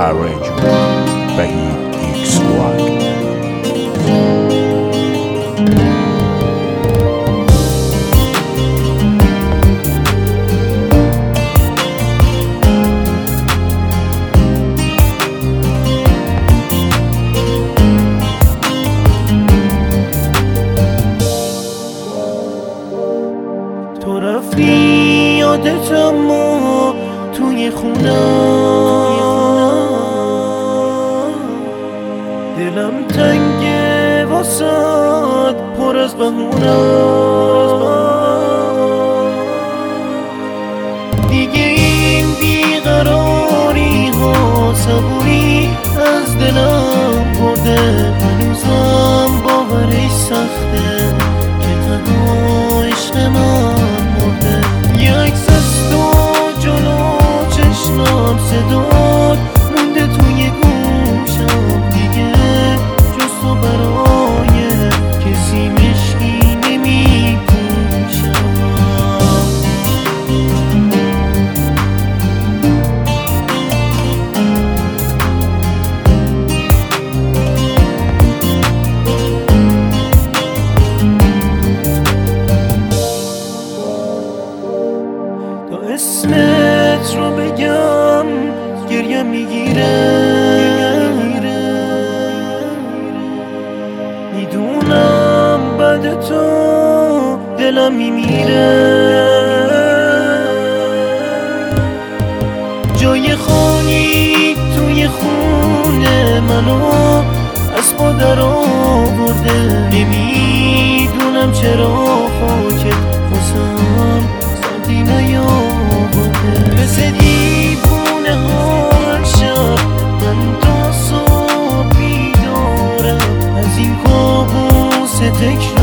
Arrangement وحید ایکس واگ. تو رفتی یادتم و توی خونم دلم تنگه واسد پر از بهونم دیگه این بیقراری ها صبوری از دلم برده هنوزم باورش سخته که تنها عشق من مرده یه عکس از تو جلو چشمم صدات مونده توی گوشم دیگه جز تو برای کسی مشکی نمی پوشم تا اسمت رو بگم گریه میگیره میدونم بعد تو دلم میمیره جای خالی توی خونه منو از پادر آورده نمیدونم چرا خاکت واسم سردی نیاورده مثل دیوونه هر شب من تا صبح بیدارم از این کابوس تکرار